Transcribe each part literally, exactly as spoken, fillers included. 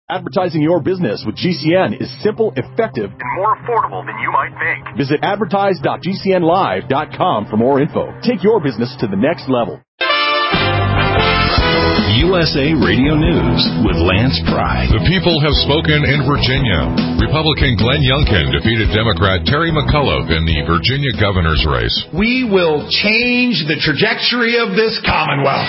Advertising your business with G C N is simple, effective, and more affordable than you might think. Visit advertise dot g c n live dot com for more info. Take your business to the next level. U S A Radio News with Lance Pry. The people have spoken in Virginia. Republican Glenn Youngkin defeated Democrat Terry McAuliffe in the Virginia governor's race. We will change the trajectory of this Commonwealth.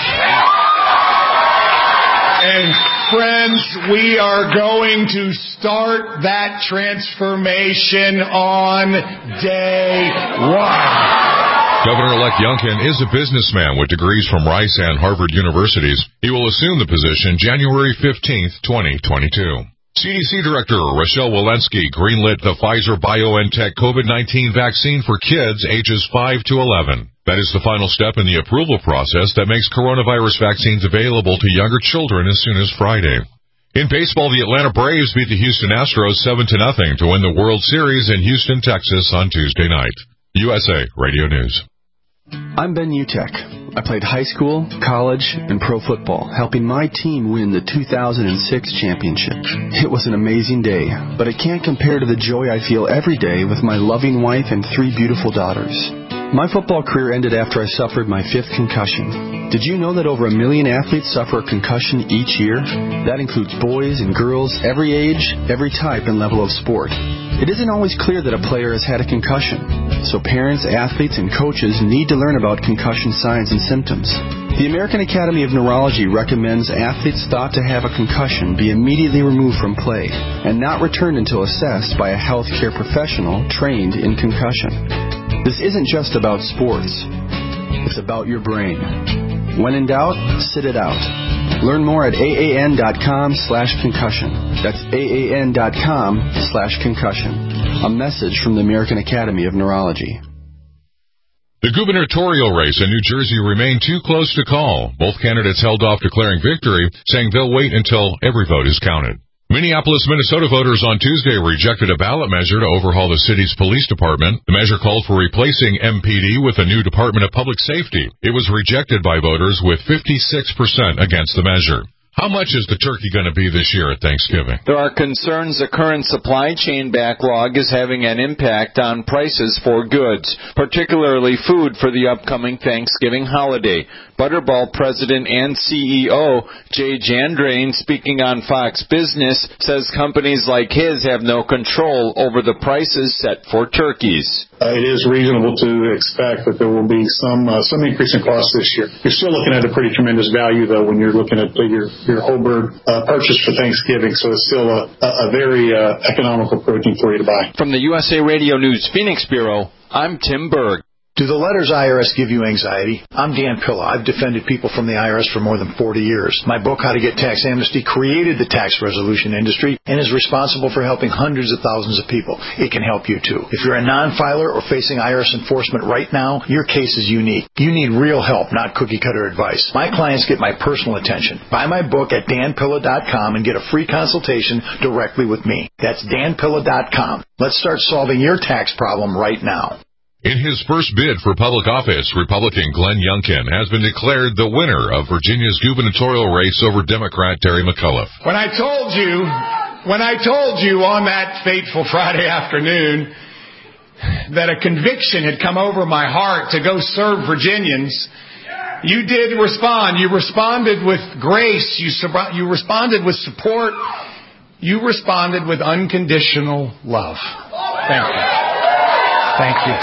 And friends, we are going to start that transformation on day one. Governor-elect Youngkin is a businessman with degrees from Rice and Harvard universities. He will assume the position January fifteenth, twenty twenty-two. C D C Director Rochelle Walensky greenlit the Pfizer-BioNTech COVID nineteen vaccine for kids ages five to eleven. That is the final step in the approval process that makes coronavirus vaccines available to younger children as soon as Friday. In baseball, the Atlanta Braves beat the Houston Astros seven to nothing to win the World Series in Houston, Texas on Tuesday night. U S A Radio News. I'm Ben Utek. I played high school, college, and pro football, helping my team win the two thousand six championship. It was an amazing day, but it can't compare to the joy I feel every day with my loving wife and three beautiful daughters. My football career ended after I suffered my fifth concussion. Did you know that over a million athletes suffer a concussion each year? That includes boys and girls, every age, every type and level of sport. It isn't always clear that a player has had a concussion, so parents, athletes, and coaches need to learn about concussion signs and symptoms. The American Academy of Neurology recommends athletes thought to have a concussion be immediately removed from play and not returned until assessed by a healthcare professional trained in concussion. This isn't just about sports. It's about your brain. When in doubt, sit it out. Learn more at A A N dot com slash concussion. That's A A N dot com slash concussion. A message from the American Academy of Neurology. The gubernatorial race in New Jersey remained too close to call. Both candidates held off declaring victory, saying they'll wait until every vote is counted. Minneapolis, Minnesota voters on Tuesday rejected a ballot measure to overhaul the city's police department. The measure called for replacing M P D with a new Department of Public Safety. It was rejected by voters with fifty-six percent against the measure. How much is the turkey going to be this year at Thanksgiving? There are concerns the current supply chain backlog is having an impact on prices for goods, particularly food for the upcoming Thanksgiving holiday. Butterball president and C E O Jay Jandrain, speaking on Fox Business, says companies like his have no control over the prices set for turkeys. Uh, it is reasonable to expect that there will be some uh, some increase in costs this year. You're still looking at a pretty tremendous value, though, when you're looking at your your whole bird uh, purchase for Thanksgiving. So it's still a, a very uh, economical protein for you to buy. From the U S A Radio News Phoenix Bureau, I'm Tim Berg. Do the letters I R S give you anxiety? I'm Dan Pilla. I've defended people from the I R S for more than forty years. My book, How to Get Tax Amnesty, created the tax resolution industry and is responsible for helping hundreds of thousands of people. It can help you, too. If you're a non-filer or facing I R S enforcement right now, your case is unique. You need real help, not cookie-cutter advice. My clients get my personal attention. Buy my book at dan pilla dot com and get a free consultation directly with me. That's dan pilla dot com. Let's start solving your tax problem right now. In his first bid for public office, Republican Glenn Youngkin has been declared the winner of Virginia's gubernatorial race over Democrat Terry McAuliffe. When I told you, when I told you on that fateful Friday afternoon that a conviction had come over my heart to go serve Virginians, you did respond. You responded with grace. You, you responded with support. You responded with unconditional love. Thank you. Thank you.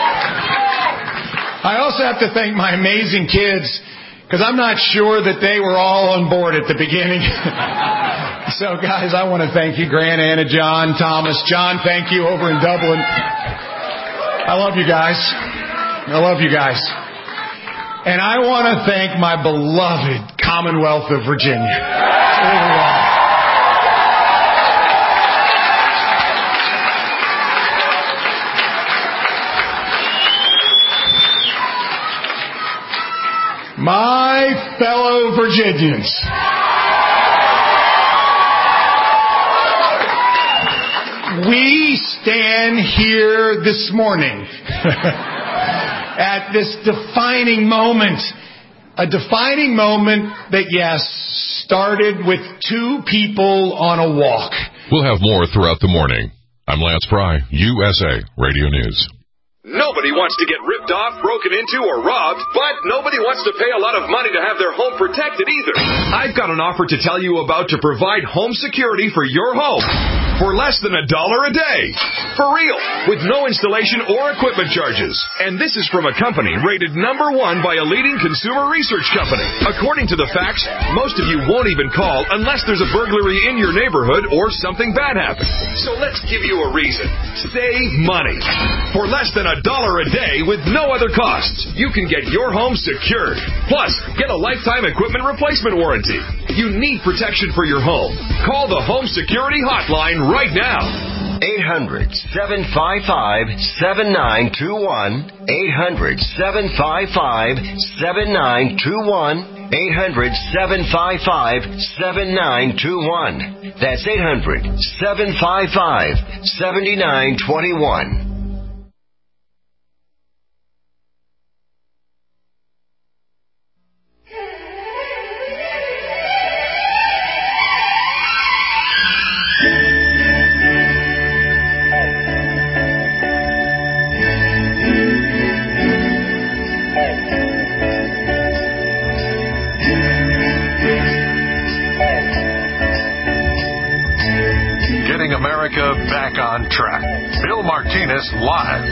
I also have to thank my amazing kids, because I'm not sure that they were all on board at the beginning. So, guys, I want to thank you, Grant, Anna, John, Thomas. John, thank you over in Dublin. I love you guys. I love you guys. And I want to thank my beloved Commonwealth of Virginia. My fellow Virginians, we stand here this morning at this defining moment, a defining moment that, yes, started with two people on a walk. We'll have more throughout the morning. I'm Lance Pry, U S A Radio News. Nobody wants to get ripped off, broken into, or robbed, but nobody wants to pay a lot of money to have their home protected either. I've got an offer to tell you about to provide home security for your home for less than a dollar a day. For real, with no installation or equipment charges. And this is from a company rated number one by a leading consumer research company. According to the facts, most of you won't even call unless there's a burglary in your neighborhood or something bad happens. So let's give you a reason. Save money. For less than a A dollar a day with no other costs. You can get your home secured. Plus, get a lifetime equipment replacement warranty. You need protection for your home. Call the Home Security Hotline right now. eight hundred, seven five five, seven nine two one. eight hundred, seven five five, seven nine two one. eight hundred, seven five five, seven nine two one. That's eight hundred, seven five five, seven nine two one. America back on track. Bill Martinez live.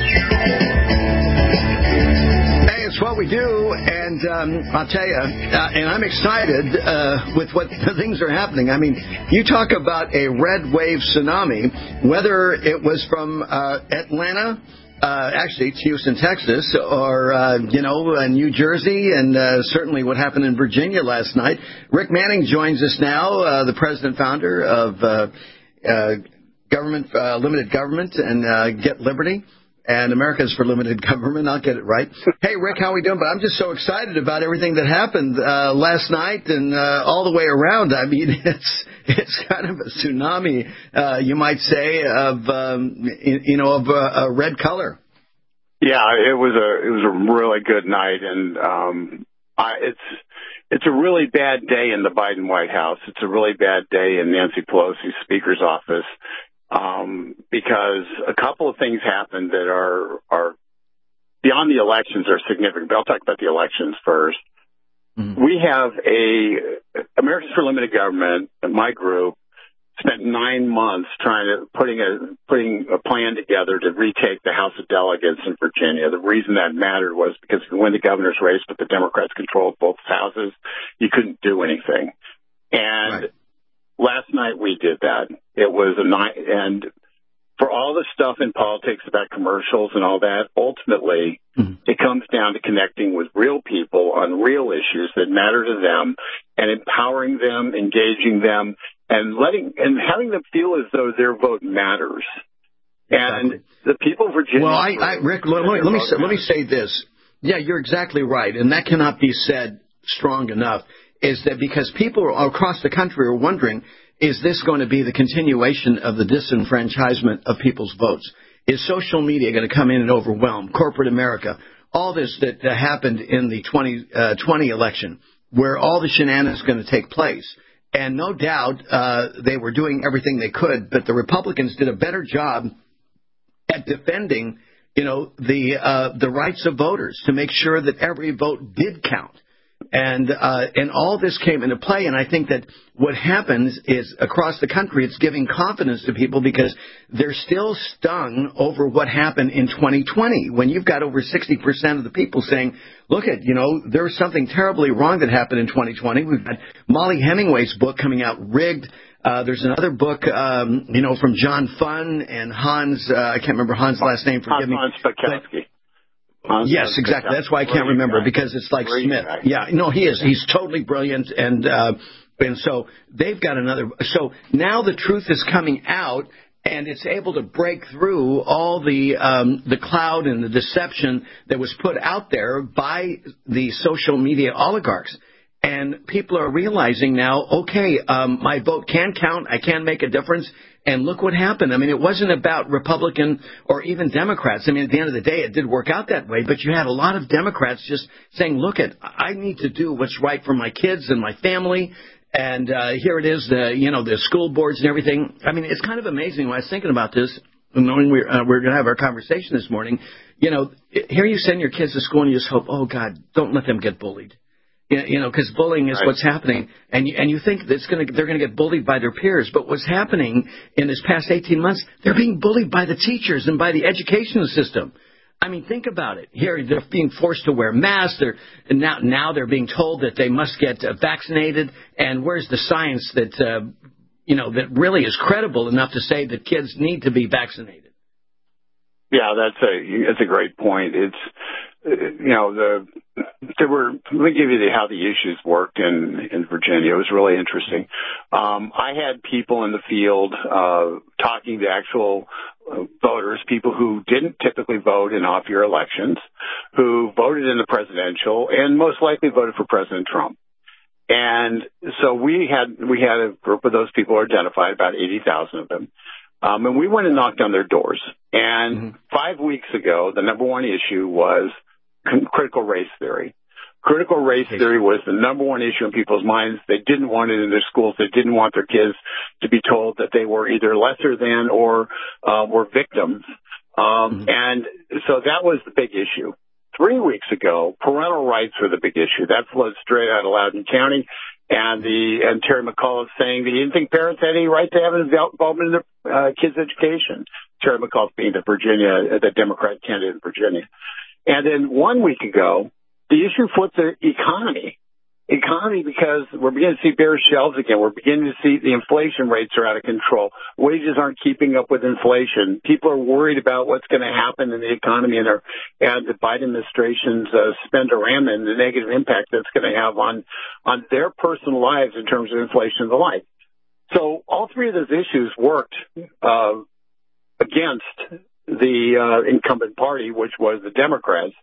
Hey, it's what we do, and um, I'll tell you, uh, and I'm excited uh, with what things are happening. I mean, you talk about a red wave tsunami, whether it was from uh, Atlanta, uh, actually it's Houston, Texas, or, uh, you know, uh, New Jersey, and uh, certainly what happened in Virginia last night. Rick Manning joins us now, uh, the president founder of uh, uh, Government, uh, Limited Government and uh, Get Liberty. And America's for Limited Government. I'll get it right. Hey, Rick, how are we doing? But I'm just so excited about everything that happened uh, last night and uh, all the way around. I mean, it's it's kind of a tsunami, uh, you might say, of um, you know of uh, a red color. Yeah, it was a it was a really good night, and um, I, it's it's a really bad day in the Biden White House. It's a really bad day in Nancy Pelosi's Speaker's office. Um, because a couple of things happened that are, are beyond the elections are significant, but I'll talk about the elections first. Mm-hmm. We have a, Americans for Limited Government, my group, spent nine months trying to, putting a, putting a plan together to retake the House of Delegates in Virginia. The reason that mattered was because if you win the governor's race, but the Democrats controlled both houses, you couldn't do anything. And right. Last night we did that. It was a night, and for all the stuff in politics about commercials and all that, ultimately mm-hmm. it comes down to connecting with real people on real issues that matter to them and empowering them, engaging them, and letting and having them feel as though their vote matters. Exactly. And the people of Virginia. Well, I, I Rick, let, let, let me say, let me say this. Yeah, you're exactly right, and that cannot be said strong enough. Is that because people across the country are wondering, is this going to be the continuation of the disenfranchisement of people's votes? Is social media going to come in and overwhelm corporate America? All this that uh, happened in the twenty twenty election, where all the shenanigans are going to take place. And no doubt uh, they were doing everything they could, but the Republicans did a better job at defending, you know, the uh, the rights of voters to make sure that every vote did count. And uh, and all this came into play, and I think that what happens is across the country, it's giving confidence to people because they're still stung over what happened in twenty twenty. When you've got over sixty percent of the people saying, look at, you know, there was something terribly wrong that happened in twenty twenty. We've got Molly Hemingway's book coming out, Rigged. Uh, there's another book, um, you know, from John Funn and Hans, uh, I can't remember Hans' last name, forgive me. Hans Pakowski. Hans yes, exactly. That's why I can't remember, because it's like Smith. Yeah, no, he is. He's totally brilliant. And uh, and so they've got another. So now the truth is coming out, and it's able to break through all the um, the cloud and the deception that was put out there by the social media oligarchs. And people are realizing now, okay, um, my vote can count. I can make a difference. And look what happened. I mean, it wasn't about Republican or even Democrats. I mean, at the end of the day, it did work out that way. But you had a lot of Democrats just saying, look, it, I need to do what's right for my kids and my family. And uh, here it is, the you know the school boards and everything. I mean, it's kind of amazing when I was thinking about this, knowing we're uh, we're going to have our conversation this morning. You know, here you send your kids to school and you just hope, oh God, don't let them get bullied. You know, because bullying is right. what's happening, and you, and you think it's going to they're going to get bullied by their peers. But what's happening in this past eighteen months, they're being bullied by the teachers and by the educational system. I mean, think about it. Here, they're being forced to wear masks. They're and now now they're being told that they must get uh, vaccinated. And where's the science that uh, you know that really is credible enough to say that kids need to be vaccinated? Yeah, that's a that's a great point. It's you know the there were let me give you the, how the issues worked in in Virginia. It was really interesting. Um, I had people in the field uh, talking to actual uh, voters, people who didn't typically vote in off-year elections, who voted in the presidential and most likely voted for President Trump. And so we had we had a group of those people identified, about eighty thousand of them. Um, and we went and knocked on their doors. And mm-hmm. five weeks ago, the number one issue was critical race theory. Critical race theory was the number one issue in people's minds. They didn't want it in their schools. They didn't want their kids to be told that they were either lesser than or uh, were victims. Um, mm-hmm. And so that was the big issue. Three weeks ago, parental rights were the big issue. That flowed straight out of Loudoun County. And the and Terry McAuliffe saying that he didn't think parents had any right to have involvement in their uh, kids' education. Terry McAuliffe being the Virginia, the Democrat candidate in Virginia. And then one week ago, the issue flipped the economy. Economy because we're beginning to see bare shelves again. We're beginning to see the inflation rates are out of control. Wages aren't keeping up with inflation. People are worried about what's going to happen in the economy and, our, and the Biden administration's uh, spend-a-ram and the negative impact that's going to have on, on their personal lives in terms of inflation and the like. So all three of those issues worked uh, against the uh, incumbent party, which was the Democrats.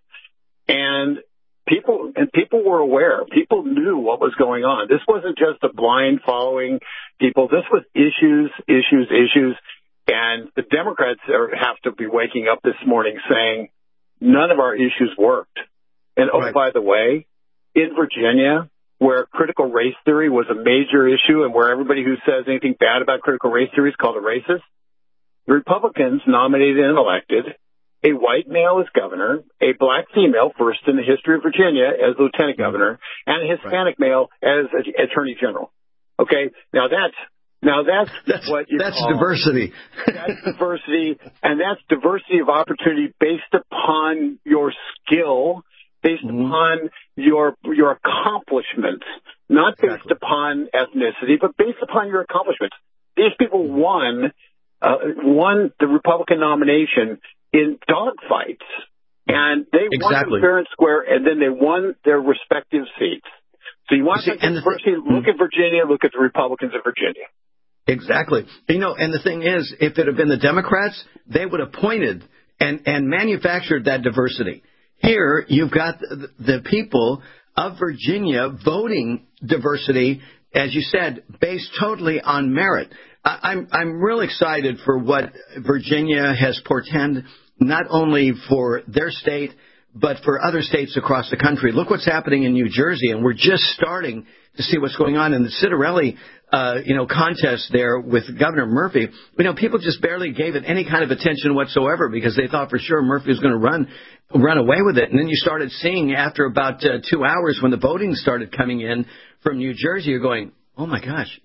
And People and people were aware. People knew what was going on. This wasn't just a blind following people. This was issues, issues, issues. And the Democrats are, have to be waking up this morning saying none of our issues worked. And oh, right. by the way, in Virginia, where critical race theory was a major issue and where everybody who says anything bad about critical race theory is called a racist, the Republicans nominated and elected a white male as governor, a black female, first in the history of Virginia, as lieutenant governor, and a Hispanic right. male as attorney general. Okay, now that's now that's, that's what you that's call, diversity. That's diversity, and that's diversity of opportunity based upon your skill, based mm-hmm. upon your your accomplishments, not based exactly. upon ethnicity, but based upon your accomplishments. These people won uh, won the Republican nomination in dogfights, and they exactly. won fair and square, and then they won their respective seats. So you want to diversity, look at Virginia, look at the Republicans of Virginia. Exactly. You know, and the thing is, if it had been the Democrats, they would have pointed and, and manufactured that diversity. Here, you've got the, the people of Virginia voting diversity, as you said, based totally on merit. I'm I'm real excited for what Virginia has portended, not only for their state, but for other states across the country. Look what's happening in New Jersey, and we're just starting to see what's going on in the Citarelli, uh, you know, contest there with Governor Murphy. You know, people just barely gave it any kind of attention whatsoever because they thought for sure Murphy was going to run run away with it. And then you started seeing after about uh, two hours when the voting started coming in from New Jersey, you're going, oh my gosh.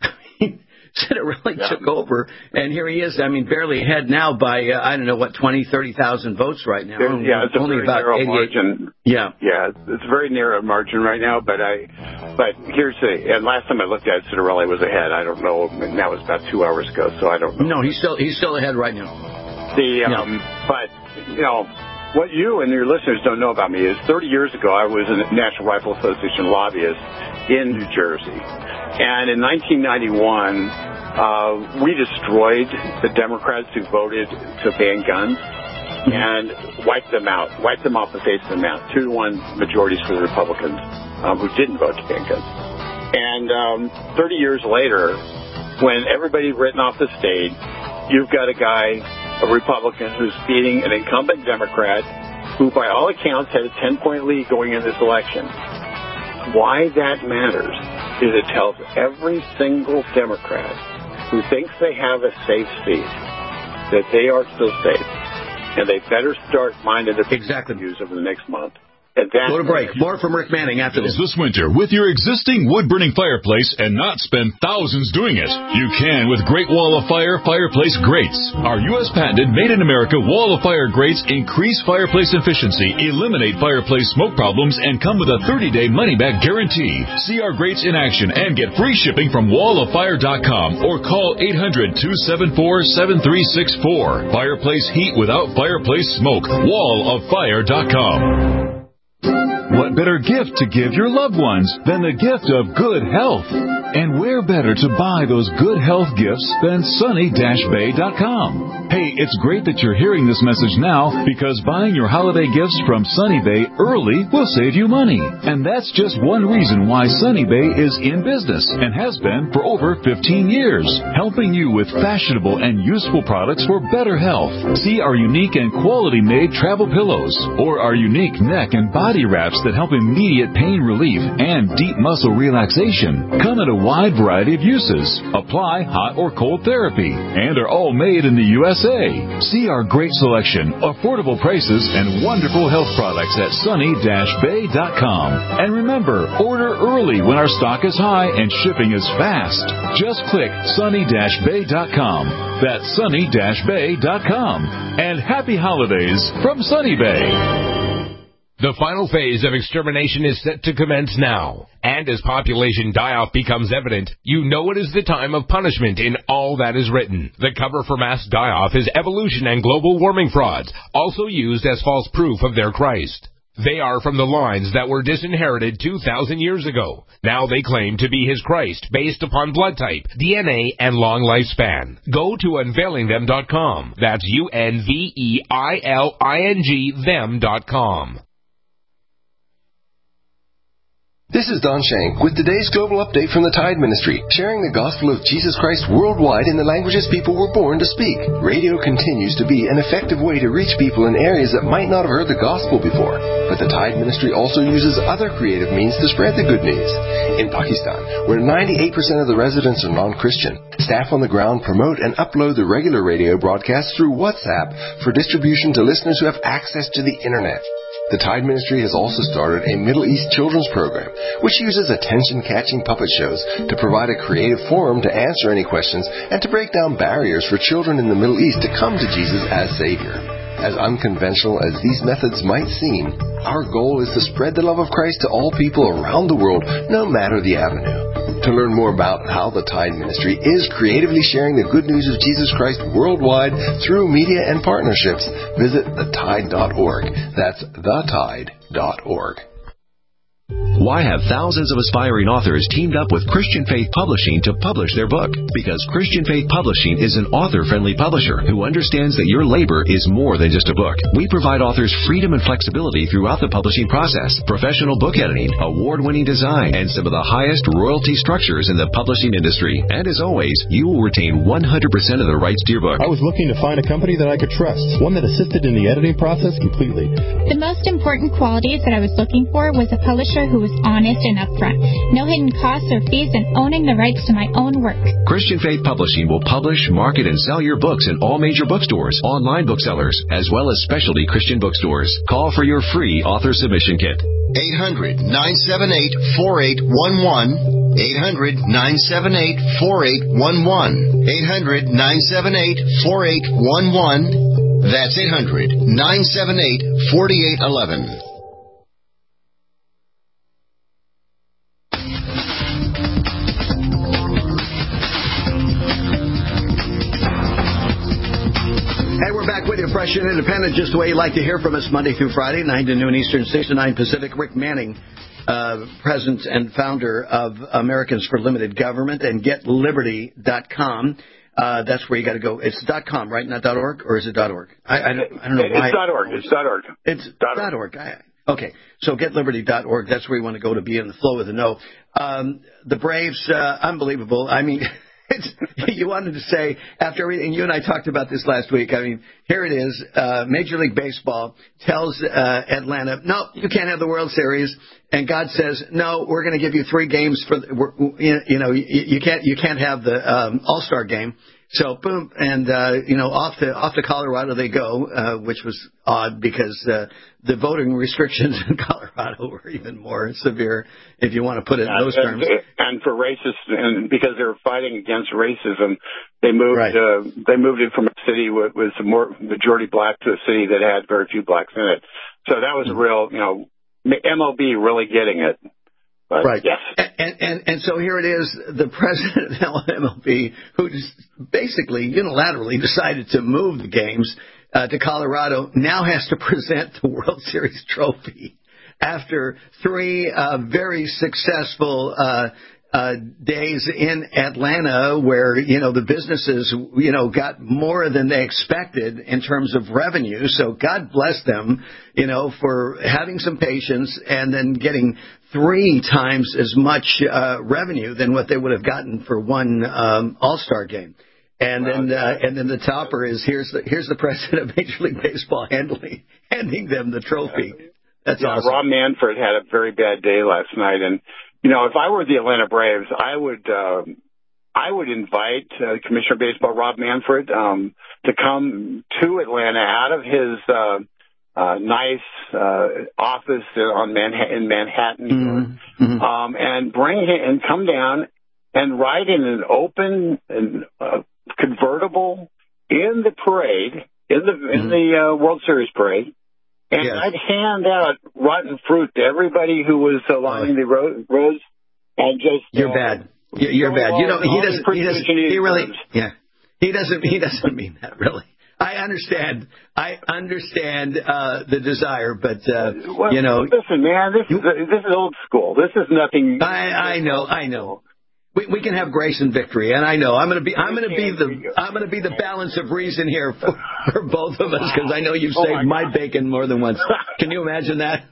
Citarelli yeah. took over, and here he is. I mean, barely ahead now by uh, I don't know what twenty, thirty thousand votes right now. There, yeah, it's only a very about narrow margin. Yeah, yeah, it's a very narrow margin right now. But I, but here's the. And last time I looked at it, Citarelli was ahead. I don't know. And that was about two hours ago, so I don't know. No, he's still he's still ahead right now. The um, yeah. but you know. What you and your listeners don't know about me is thirty years ago, I was a National Rifle Association lobbyist in New Jersey. And in nineteen ninety-one, uh, we destroyed the Democrats who voted to ban guns and wiped them out, wiped them off the face of the map. Two to one majorities for the Republicans um, who didn't vote to ban guns. And um, thirty years later, when everybody's written off the stage, you've got a guy, a Republican, who's beating an incumbent Democrat who, by all accounts, had a ten-point lead going in this election. Why that matters is it tells every single Democrat who thinks they have a safe seat that they are still safe, and they better start minding their exactly views over the next month. Go to break. More from Rick Manning after this. This winter with your existing wood-burning fireplace and not spend thousands doing it. You can with Great Wall of Fire fireplace grates. Our U S patented made-in-America Wall of Fire grates increase fireplace efficiency, eliminate fireplace smoke problems, and come with a thirty-day money-back guarantee. See our grates in action and get free shipping from wall of fire dot com or call eight hundred, two seven four, seven three six four. Fireplace heat without fireplace smoke. wall of fire dot com. What better gift to give your loved ones than the gift of good health? And where better to buy those good health gifts than sunny dash bay dot com? Hey, it's great that you're hearing this message now because buying your holiday gifts from Sunny Bay early will save you money. And that's just one reason why Sunny Bay is in business and has been for over fifteen years, helping you with fashionable and useful products for better health. See our unique and quality-made travel pillows or our unique neck and body wraps that help immediate pain relief and deep muscle relaxation. Come in a wide variety of uses. Apply hot or cold therapy and are all made in the U S A. See our great selection, affordable prices, and wonderful health products at sunny dash bay dot com. And remember, order early when our stock is high and shipping is fast. Just click sunny dash bay dot com. That's sunny dash bay dot com. And happy holidays from Sunny Bay. The final phase of extermination is set to commence now. And as population die-off becomes evident, you know it is the time of punishment in all that is written. The cover for mass die-off is evolution and global warming frauds, also used as false proof of their Christ. They are from the lines that were disinherited two thousand years ago. Now they claim to be his Christ based upon blood type, D N A, and long lifespan. Go to unveiling them dot com. That's U N V E I L I N G them dot com. This is Don Shank with today's global update from the Tide Ministry, sharing the gospel of Jesus Christ worldwide in the languages people were born to speak. Radio continues to be an effective way to reach people in areas that might not have heard the gospel before. But the Tide Ministry also uses other creative means to spread the good news. In Pakistan, where ninety-eight percent of the residents are non-Christian, staff on the ground promote and upload the regular radio broadcasts through WhatsApp for distribution to listeners who have access to the Internet. The Tide Ministry has also started a Middle East children's program, which uses attention-catching puppet shows to provide a creative forum to answer any questions and to break down barriers for children in the Middle East to come to Jesus as Savior. As unconventional as these methods might seem, our goal is to spread the love of Christ to all people around the world, no matter the avenue. To learn more about how the Tide Ministry is creatively sharing the good news of Jesus Christ worldwide through media and partnerships, visit the tide dot org. That's the tide dot org. Why have thousands of aspiring authors teamed up with Christian Faith Publishing to publish their book? Because Christian Faith Publishing is an author-friendly publisher who understands that your labor is more than just a book. We provide authors freedom and flexibility throughout the publishing process, professional book editing, award-winning design, and some of the highest royalty structures in the publishing industry. And as always, you will retain one hundred percent of the rights to your book. I was looking to find a company that I could trust, one that assisted in the editing process completely. The most important qualities that I was looking for was a publisher who was honest and upfront, no hidden costs or fees, and owning the rights to my own work. Christian Faith Publishing will publish, market, and sell your books in all major bookstores, online booksellers, as well as specialty Christian bookstores. Call for your free author submission kit. eight hundred, nine seven eight, four eight one one. eight hundred, nine seven eight, four eight one one. eight hundred, nine seven eight, four eight one one. That's eight hundred, nine seven eight, four eight one one. Fresh and independent, just the way you like to hear from us Monday through Friday, nine to noon Eastern, six to nine Pacific. Rick Manning, uh, president and founder of Americans for Limited Government, and get liberty dot com. Uh, that's where you got to go. It's .com, right? Not .org, or is it .org? I, I, don't, I don't know why. It's .org. It's .org. It's .org. .org. I, okay, so get liberty dot org. That's where you want to go to be in the flow of the know. Um, the Braves, uh, unbelievable. I mean, It's, you wanted to say, after everything, you and I talked about this last week, I mean, here it is, uh, Major League Baseball tells uh, Atlanta, no, you can't have the World Series, and God says, no, we're going to give you three games for, the, we're, you know, you, you can't you can't have the um, All-Star game. So, boom, and, uh, you know, off to off to Colorado they go, uh, which was odd because uh, the voting restrictions in Colorado were even more severe, if you want to put it in those and, terms. And for racists, and because they were fighting against racism, they moved right. uh, they moved it from a city with, with some more majority black to a city that had very few blacks in it. So that was a real, you know, M L B really getting it. But, right. Yes. And, and and so here it is, the president of M L B, who just basically unilaterally decided to move the games uh, to Colorado, now has to present the World Series trophy after three uh, very successful uh, uh, days in Atlanta, where you know the businesses you know got more than they expected in terms of revenue. So God bless them, you know, for having some patience and then getting three times as much uh, revenue than what they would have gotten for one um, All-Star game. And then, uh, and then the topper is here's the here's the president of Major League Baseball handling handing them the trophy. That's yeah, awesome. Rob Manfred had a very bad day last night, and you know, if I were the Atlanta Braves, I would uh, I would invite uh, Commissioner of Baseball Rob Manfred um, to come to Atlanta out of his uh, uh, nice uh, office on Manhattan, in Manhattan, mm-hmm. Mm-hmm. Um, and bring him and come down and ride in an open and uh, convertible in the parade in the mm-hmm. in the uh, World Series parade. And yes. I'd hand out rotten fruit to everybody who was uh, lining the ro- roads, and just you're uh, bad. You're, you're bad. You don't. He doesn't. He doesn't. He really. Yeah. He doesn't. He doesn't mean that really. I understand. I understand uh, the desire, but uh, well, you know. Listen, man. This is this is old school. This is nothing. I I know. I know. We, we can have grace and victory, and I know I'm going to be I'm going to be the I'm going to be the balance of reason here for, for both of us, because I know you've saved oh my, my bacon more than once. Can you imagine that?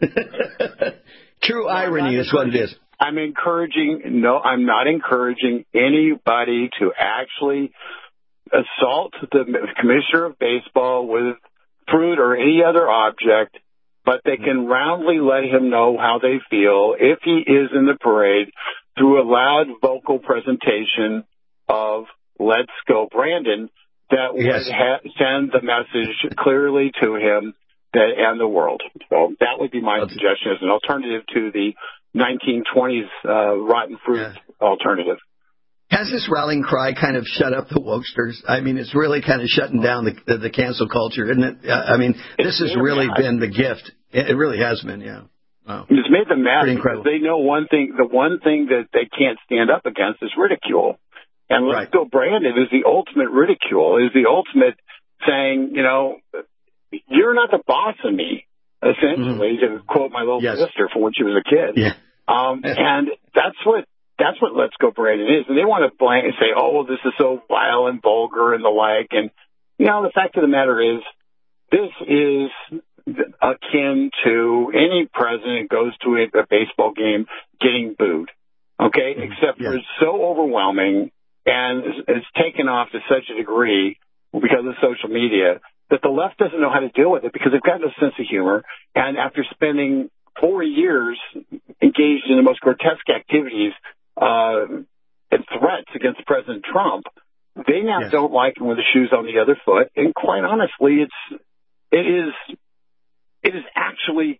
True irony is what it is. I'm encouraging no, I'm not encouraging anybody to actually assault the commissioner of baseball with fruit or any other object, but they can roundly let him know how they feel if he is in the parade through a loud vocal presentation of "Let's Go Brandon" that would yes. ha- send the message clearly to him that, and the world. So that would be my That's suggestion as an alternative to the nineteen twenties uh, rotten fruit yeah. alternative. Has this rallying cry kind of shut up the wokesters? I mean, it's really kind of shutting down the the, the cancel culture, isn't it? Uh, I mean, this has really been the gift. It, it really has been, yeah. Wow. It's made them mad because they know one thing. The one thing that they can't stand up against is ridicule. And Let's right. Go Brandon is the ultimate ridicule, is the ultimate saying, you know, you're not the boss of me, essentially, mm-hmm. to quote my little yes. sister from when she was a kid. Yeah. Um, and that's what that's what Let's Go Brandon is. And they want to blame and say, oh, well, this is so vile and vulgar and the like. And, you know, the fact of the matter is, this is akin to any president goes to a, a baseball game getting booed, okay? Mm-hmm. Except yeah. for it's so overwhelming and it's, it's taken off to such a degree because of social media that the left doesn't know how to deal with it because they've got no sense of humor. And after spending four years engaged in the most grotesque activities uh, and threats against President Trump, they now yes. don't like him with the shoes on the other foot. And quite honestly, it's it is. It is actually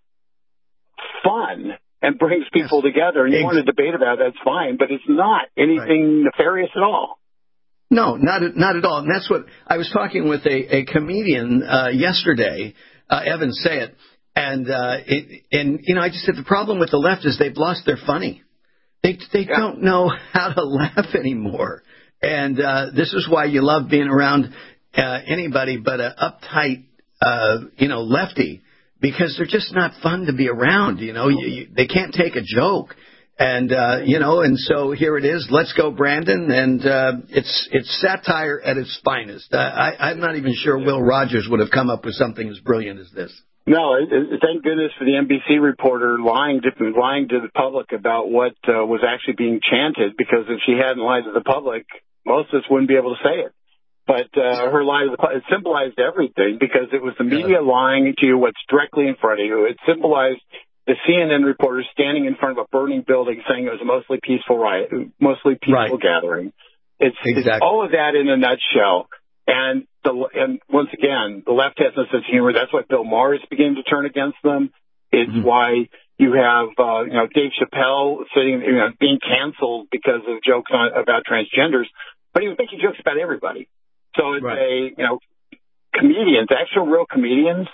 fun and brings people yes. together. And you want to debate about it, that's fine, but it's not anything right. nefarious at all. No, not at, not at all. And that's what I was talking with a, a comedian uh, yesterday, uh, Evan Sayet, and uh, it, and you know I just said the problem with the left is they've lost their funny. They they yeah. don't know how to laugh anymore, and uh, this is why you love being around uh, anybody but an uptight uh, you know lefty. Because they're just not fun to be around, you know. You, you, they can't take a joke, and uh, you know. And so here it is. Let's Go Brandon, and uh, it's it's satire at its finest. Uh, I, I'm not even sure Will Rogers would have come up with something as brilliant as this. No, it, it, thank goodness for the N B C reporter lying to lying to the public about what uh, was actually being chanted. Because if she hadn't lied to the public, most of us wouldn't be able to say it. But uh, her lie, it symbolized everything because it was the media lying to you what's directly in front of you. It symbolized the C N N reporters standing in front of a burning building saying it was a mostly peaceful riot, mostly peaceful right. gathering. It's, exactly. it's all of that in a nutshell. And the, and once again, the left has no sense of humor. That's why Bill Maher is beginning to turn against them. It's mm-hmm. why you have, uh, you know, Dave Chappelle sitting, you know, being canceled because of jokes on, about transgenders, but he was making jokes about everybody. So it's right. a, you know, comedians, actual real comedians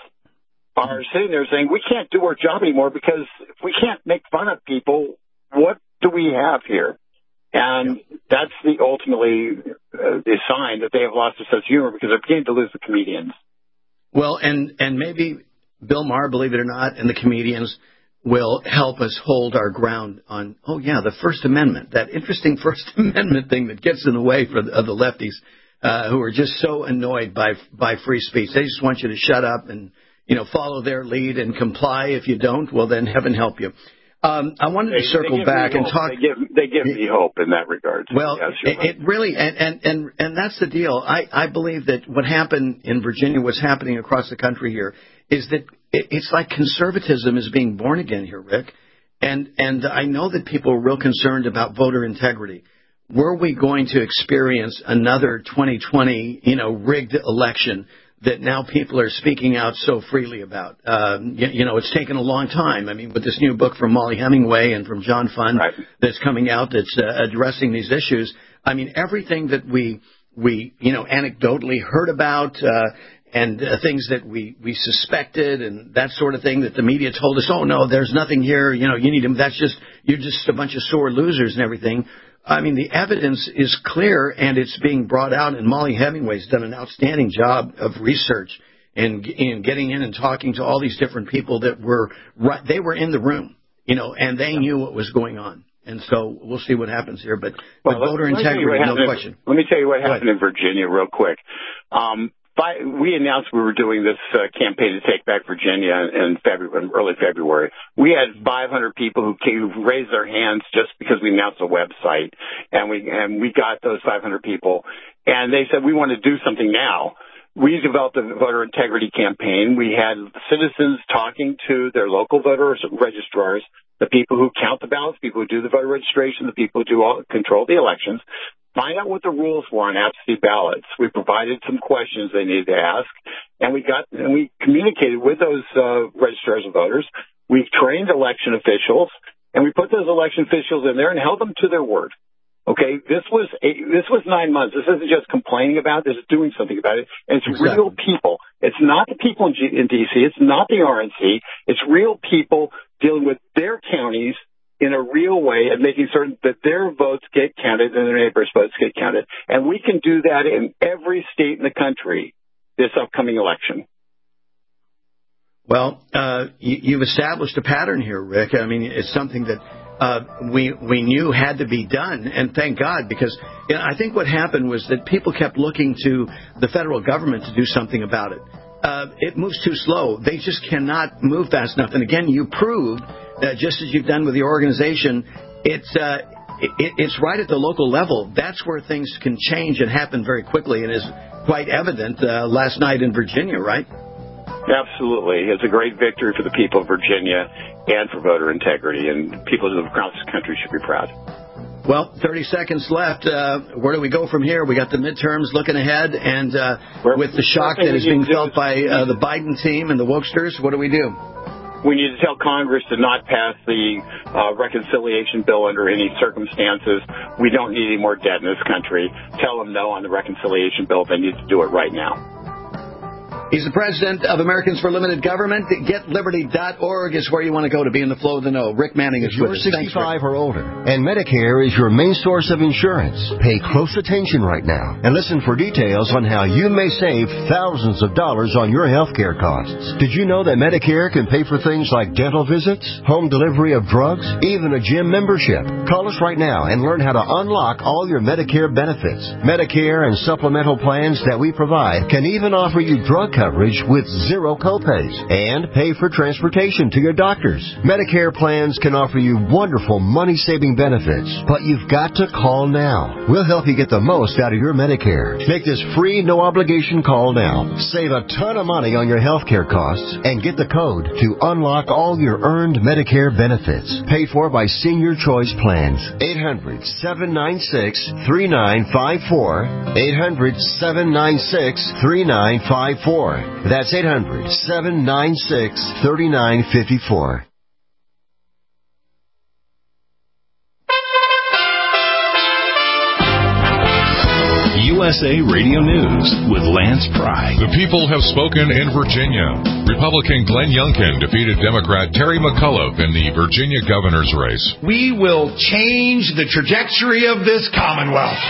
are sitting there saying, we can't do our job anymore because if we can't make fun of people, what do we have here? And yeah. that's the ultimately uh, the sign that they have lost their sense of humor because they're beginning to lose the comedians. Well, and, and maybe Bill Maher, believe it or not, and the comedians will help us hold our ground on, oh, yeah, the First Amendment, that interesting First Amendment thing that gets in the way for the, of the lefties uh, who are just so annoyed by by free speech. They just want you to shut up and, you know, follow their lead and comply. If you don't, well, then heaven help you. Um, I wanted they, to circle back and talk. They give, they give me hope in that regard. Well, yes, it, right. it really, and, and, and, and that's the deal. I, I believe that what happened in Virginia, what's happening across the country here, is that it, it's like conservatism is being born again here, Rick. And, and I know that people are real concerned about voter integrity. Were we going to experience another twenty twenty, you know, rigged election that now people are speaking out so freely about? Um, you, you know, it's taken a long time. I mean, with this new book from Molly Hemingway and from John Fund right. that's coming out that's uh, addressing these issues. I mean, everything that we, we you know, anecdotally heard about uh, and uh, things that we, we suspected and that sort of thing that the media told us, oh, no, there's nothing here. You know, you need them. That's just, you're just a bunch of sore losers and everything. I mean, the evidence is clear, and it's being brought out, and Molly Hemingway's done an outstanding job of research and in getting in and talking to all these different people that were right, they were in the room, you know, and they knew what was going on. And so we'll see what happens here. But, well, but voter integrity, no question. Let me tell you what happened in Virginia real quick. Um, By, we announced we were doing this uh, campaign to take back Virginia in February, early February. We had five hundred people who came, who raised their hands just because we announced a website, and we and we got those five hundred people, and they said we want to do something now. We developed a voter integrity campaign. We had citizens talking to their local voter registrars, the people who count the ballots, people who do the voter registration, the people who do all, control the elections. Find out what the rules were on absentee ballots. We provided some questions they needed to ask, and we got and we communicated with those uh, registrars of voters. We trained election officials, and we put those election officials in there and held them to their word. Okay, this was a, this was nine months. This isn't just complaining about it. This is doing something about it, and it's exactly. real people. It's not the people in, G- in D C. It's not the R N C. It's real people dealing with their counties in a real way and making certain that their votes get counted and their neighbors' votes get counted. And we can do that in every state in the country this upcoming election. Well, uh, you, you've established a pattern here, Rick. I mean, it's something that uh, we we knew had to be done, and thank God, because you know, I think what happened was that people kept looking to the federal government to do something about it. Uh, it moves too slow. They just cannot move fast enough. And again, you proved, uh, just as you've done with the organization, it's uh, it, it's right at the local level. That's where things can change and happen very quickly, and is quite evident uh, last night in Virginia, right? Absolutely. It's a great victory for the people of Virginia and for voter integrity, and people across the country should be proud. Well, thirty seconds left. Uh, where do we go from here? We got the midterms looking ahead, and uh, with the shock that is being felt by uh, the Biden team and the wokesters, what do we do? We need to tell Congress to not pass the uh, reconciliation bill under any circumstances. We don't need any more debt in this country. Tell them no on the reconciliation bill. They need to do it right now. He's the president of Americans for Limited Government. Get Liberty dot org is where you want to go to be in the flow of the know. Rick Manning is with us. If you're sixty-five or older, and Medicare is your main source of insurance, pay close attention right now and listen for details on how you may save thousands of dollars on your health care costs. Did you know that Medicare can pay for things like dental visits, home delivery of drugs, even a gym membership? Call us right now and learn how to unlock all your Medicare benefits. Medicare and supplemental plans that we provide can even offer you drug coverage with zero copays and pay for transportation to your doctors. Medicare plans can offer you wonderful money-saving benefits, but you've got to call now. We'll help you get the most out of your Medicare. Make this free, no-obligation call now. Save a ton of money on your health care costs and get the code to unlock all your earned Medicare benefits. Paid for by Senior Choice Plans. eight hundred, seven nine six, three nine five four. eight hundred, seven nine six, three nine five four. That's eight hundred, seven nine six, three nine five four. U S A Radio News with Lance Pry. The people have spoken in Virginia. Republican Glenn Youngkin defeated Democrat Terry McAuliffe in the Virginia governor's race. We will change the trajectory of this Commonwealth.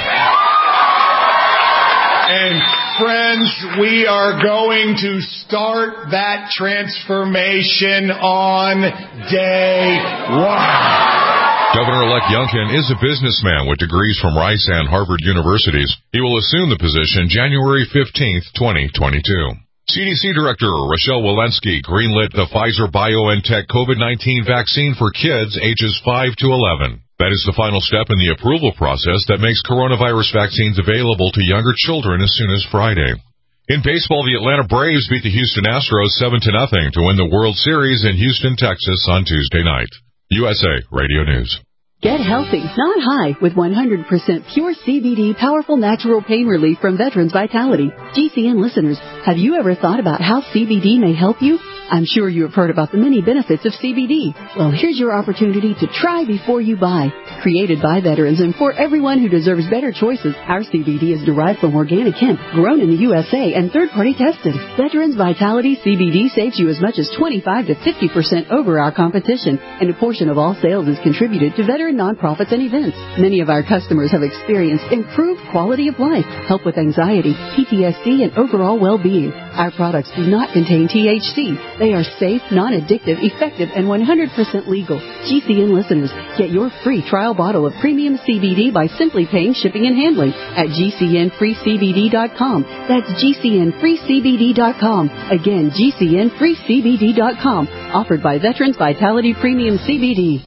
And friends, we are going to start that transformation on day one. Governor-elect Youngkin is a businessman with degrees from Rice and Harvard universities. He will assume the position January fifteenth, twenty twenty-two. C D C Director Rochelle Walensky greenlit the Pfizer-BioNTech COVID nineteen vaccine for kids ages five to eleven. That is the final step in the approval process that makes coronavirus vaccines available to younger children as soon as Friday. In baseball, the Atlanta Braves beat the Houston Astros seven to nothing to win the World Series in Houston, Texas on Tuesday night. U S A Radio News. Get healthy, not high, with one hundred percent pure C B D powerful natural pain relief from Veterans Vitality. G C N listeners, have you ever thought about how C B D may help you? I'm sure you have heard about the many benefits of C B D. Well, here's your opportunity to try before you buy. Created by veterans and for everyone who deserves better choices, our C B D is derived from organic hemp, grown in the U S A and third-party tested. Veterans Vitality C B D saves you as much as twenty-five to fifty percent over our competition, and a portion of all sales is contributed to veteran nonprofits and events. Many of our customers have experienced improved quality of life, help with anxiety, P T S D, and overall well-being. Our products do not contain T H C. They are safe, non-addictive, effective, and one hundred percent legal. G C N listeners, get your free trial bottle of premium C B D by simply paying shipping and handling at G C N free C B D dot com. That's G C N free C B D dot com. Again, G C N free C B D dot com. Offered by Veterans Vitality Premium C B D.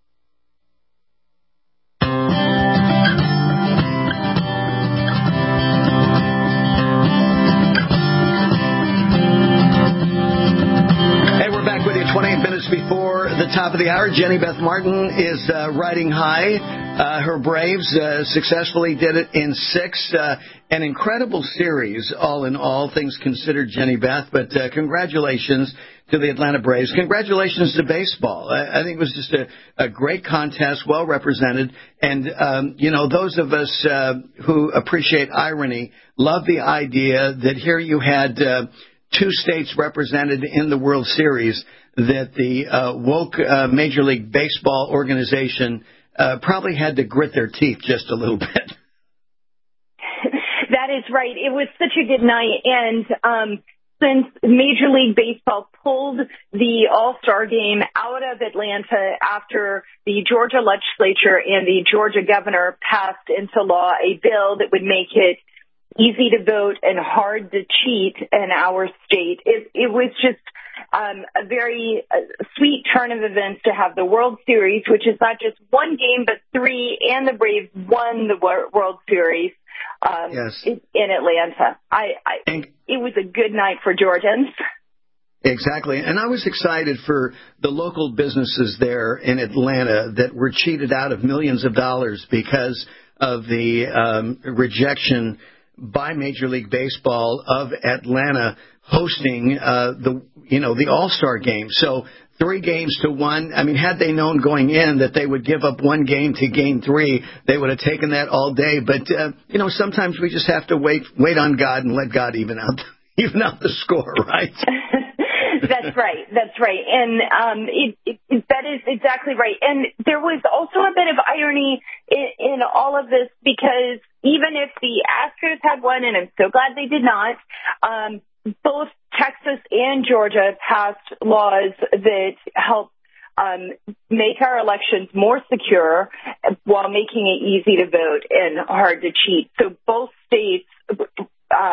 Before the top of the hour, Jenny Beth Martin is uh, riding high. Uh, her Braves uh, successfully did it in six. Uh, an incredible series, all in all, things considered, Jenny Beth. But uh, congratulations to the Atlanta Braves. Congratulations to baseball. I, I think it was just a, a great contest, well represented. And, um, you know, those of us uh, who appreciate irony love the idea that here you had uh, two states represented in the World Series, that the uh, woke uh, Major League Baseball organization uh, probably had to grit their teeth just a little bit. That is right. It was such a good night. And um, since Major League Baseball pulled the All-Star game out of Atlanta after the Georgia legislature and the Georgia governor passed into law a bill that would make it easy to vote and hard to cheat in our state, it, it was just Um, a very uh, sweet turn of events to have the World Series, which is not just one game, but three, and the Braves won the World Series um, yes. in, in Atlanta. I, I, it was a good night for Georgians. Exactly. And I was excited for the local businesses there in Atlanta that were cheated out of millions of dollars because of the um, rejection by Major League Baseball of Atlanta hosting uh, the you know the All-Star game. So three games to one. I mean, had they known going in that they would give up one game to gain three, they would have taken that all day. But uh, you know, sometimes we just have to wait wait on God and let God even out even out the score, right? That's right. That's right. And um, it, it, that is exactly right. And there was also a bit of irony in, in all of this, because even if the Astros had won, and I'm so glad they did not, um, both Texas and Georgia passed laws that help um, make our elections more secure while making it easy to vote and hard to cheat. So both states um,